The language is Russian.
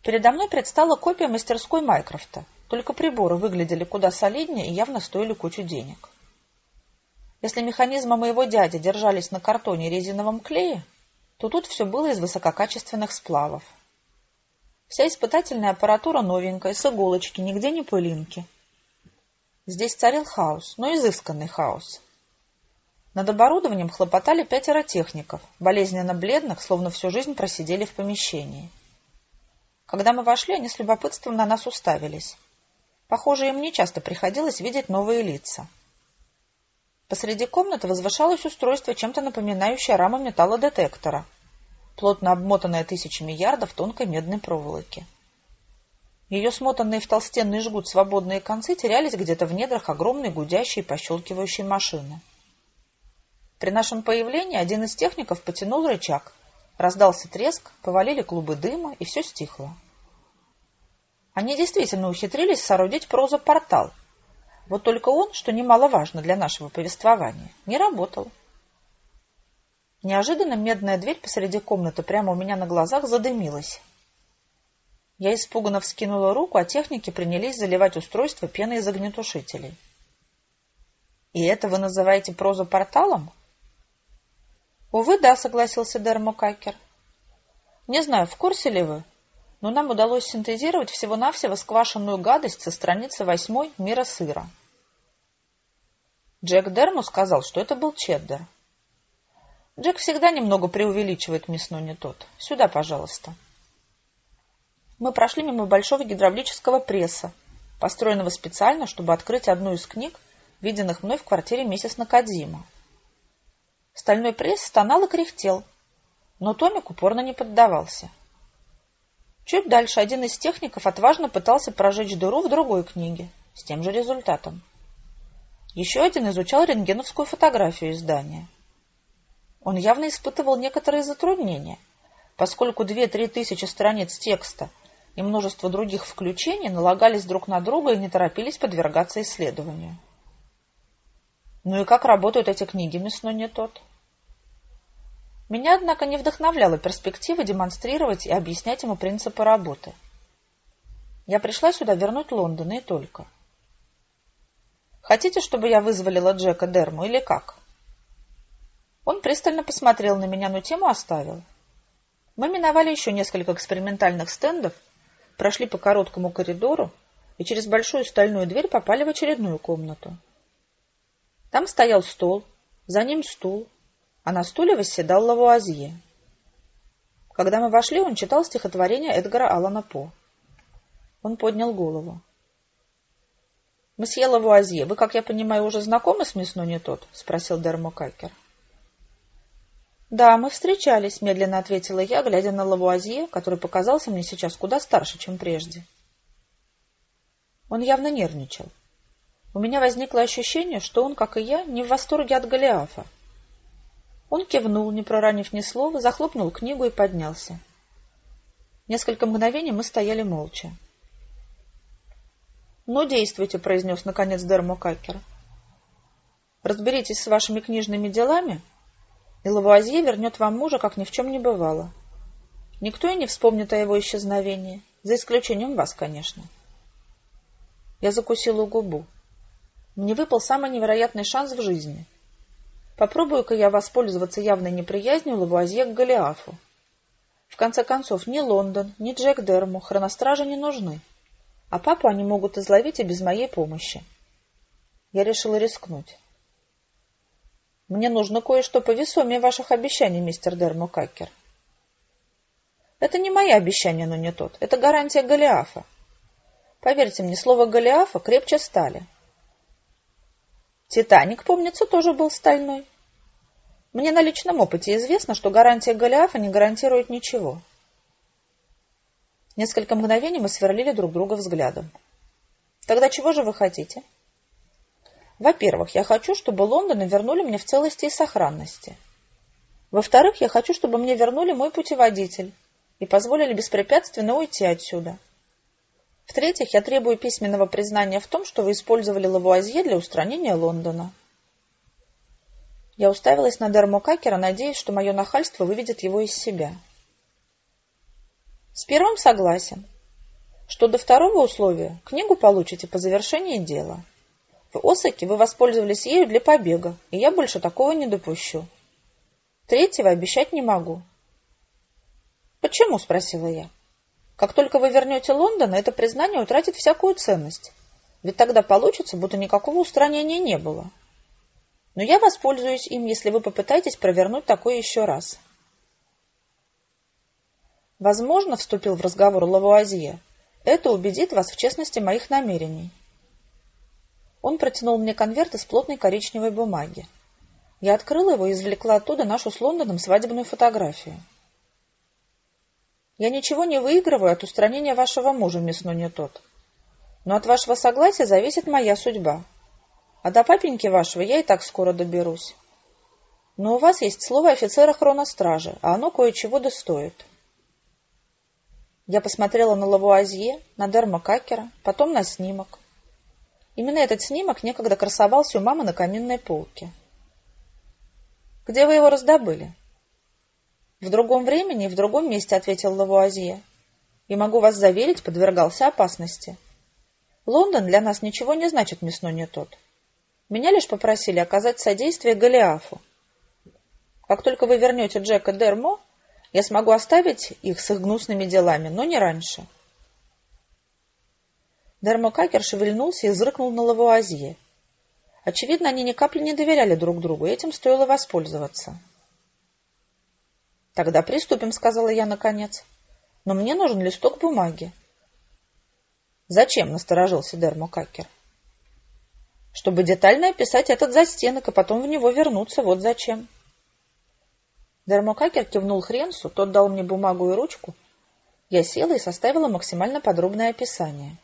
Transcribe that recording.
Передо мной предстала копия мастерской Майкрофта, только приборы выглядели куда солиднее и явно стоили кучу денег. Если механизмы моего дяди держались на картоне и резиновом клее, то тут все было из высококачественных сплавов. Вся испытательная аппаратура новенькая, с иголочки, нигде не пылинки. Здесь царил хаос, но изысканный хаос. Над оборудованием хлопотали 5 техников, болезненно бледных, словно всю жизнь просидели в помещении. Когда мы вошли, они с любопытством на нас уставились. Похоже, им нечасто приходилось видеть новые лица. Посреди комнаты возвышалось устройство, чем-то напоминающее раму металлодетектора, плотно обмотанное тысячами ярдов тонкой медной проволоки. Ее смотанные в толстенный жгут свободные концы терялись где-то в недрах огромной гудящей и пощелкивающей машины. При нашем появлении один из техников потянул рычаг, раздался треск, повалили клубы дыма, и все стихло. Они действительно ухитрились соорудить проза-портал. Вот только он, что немаловажно для нашего повествования, не работал. Неожиданно медная дверь посреди комнаты прямо у меня на глазах задымилась. Я испуганно вскинула руку, а техники принялись заливать устройство пеной из огнетушителей. «И это вы называете проза-порталом?» «Увы, да», — согласился Дермокакер. «Не знаю, в курсе ли вы, но нам удалось синтезировать всего-навсего сквашенную гадость со страницы 8 «Мира сыра». Джек Дерму сказал, что это был чеддер. Джек всегда немного преувеличивает, мисс Нунитот. Сюда, пожалуйста. Мы прошли мимо большого гидравлического пресса, построенного специально, чтобы открыть одну из книг, виденных мной в квартире миссис Накадзима. Стальной пресс стонал и кряхтел, но Томик упорно не поддавался. Чуть дальше один из техников отважно пытался прожечь дыру в другой книге, с тем же результатом. Еще один изучал рентгеновскую фотографию издания. Он явно испытывал некоторые затруднения, поскольку 2-3 тысячи страниц текста и множество других включений налагались друг на друга и не торопились подвергаться исследованию. Ну и как работают эти книги, мисс Нунитот? Меня, однако, не вдохновляла перспектива демонстрировать и объяснять ему принципы работы. Я пришла сюда вернуть Лондон и только. Хотите, чтобы я вызволила Джека Дерму или как? Он пристально посмотрел на меня, но тему оставил. Мы миновали еще несколько экспериментальных стендов, прошли по короткому коридору и через большую стальную дверь попали в очередную комнату. Там стоял стол, за ним стул, а на стуле восседал Лавуазье. Когда мы вошли, он читал стихотворение Эдгара Аллана По. Он поднял голову. — Месье Лавуазье, вы, как я понимаю, уже знакомы с мисс Нунитот? — спросил Дермокакер. — Да, мы встречались, — медленно ответила я, глядя на Лавуазье, который показался мне сейчас куда старше, чем прежде. Он явно нервничал. У меня возникло ощущение, что он, как и я, не в восторге от Голиафа. Он кивнул, не проронив ни слова, захлопнул книгу и поднялся. Несколько мгновений мы стояли молча. — Ну, действуйте, — произнес наконец Дермокакер. — Разберитесь с вашими книжными делами, и Лавуазье вернет вам мужа, как ни в чем не бывало. Никто и не вспомнит о его исчезновении, за исключением вас, конечно. Я закусила губу. Мне выпал самый невероятный шанс в жизни. Попробую-ка я воспользоваться явной неприязнью Лавуазье к Голиафу. В конце концов, ни Лондон, ни Джек Дерму хроностражи не нужны, а папу они могут изловить и без моей помощи. Я решила рискнуть. Мне нужно кое-что повесомее ваших обещаний, мистер Дермокакер. Это не мои обещания, но не тот. Это гарантия Голиафа. Поверьте мне, слово Голиафа крепче стали. Титаник, помнится, тоже был стальной. Мне на личном опыте известно, что гарантия Голиафа не гарантирует ничего. Несколько мгновений мы сверлили друг друга взглядом. Тогда чего же вы хотите? Во-первых, я хочу, чтобы Лондон вернули мне в целости и сохранности. Во-вторых, я хочу, чтобы мне вернули мой путеводитель и позволили беспрепятственно уйти отсюда. В-третьих, я требую письменного признания в том, что вы использовали Лавуазье для устранения Лондона. Я уставилась на Дермокакера, надеясь, что мое нахальство выведет его из себя. С первым согласен. Что до второго условия, книгу получите по завершении дела. В Осаке вы воспользовались ею для побега, и я больше такого не допущу. Третьего обещать не могу. «Почему?» – спросила я. «Как только вы вернете Лондон, это признание утратит всякую ценность. Ведь тогда получится, будто никакого устранения не было. Но я воспользуюсь им, если вы попытаетесь провернуть такое еще раз». «Возможно, — вступил в разговор Лавуазье, — это убедит вас в честности моих намерений». Он протянул мне конверт из плотной коричневой бумаги. Я открыла его и извлекла оттуда нашу с Лондоном свадебную фотографию. «Я ничего не выигрываю от устранения вашего мужа, мисс Нунетот. Но от вашего согласия зависит моя судьба. А до папеньки вашего я и так скоро доберусь. Но у вас есть слово офицера хроностражи, а оно кое-чего достоит». Я посмотрела на Лавуазье, на Дерма Каккера, потом на снимок. Именно этот снимок некогда красовался у мамы на каминной полке. «Где вы его раздобыли?» «В другом времени и в другом месте», — ответил Лавуазье. «И могу вас заверить, подвергался опасности. Лондон для нас ничего не значит, мисс Нунетот. Меня лишь попросили оказать содействие Голиафу. Как только вы вернете Джека Дермо, я смогу оставить их с их гнусными делами, но не раньше». Дермо Каккер шевельнулся и зыркнул на Лавуазье. Очевидно, они ни капли не доверяли друг другу, и этим стоило воспользоваться. «Тогда приступим», — сказала я наконец. «Но мне нужен листок бумаги». «Зачем?» — насторожился Дермо Каккер. «Чтобы детально описать этот застенок, и потом в него вернуться, вот зачем». Дермо Каккер кивнул Хренсу, тот дал мне бумагу и ручку. Я села и составила максимально подробное описание.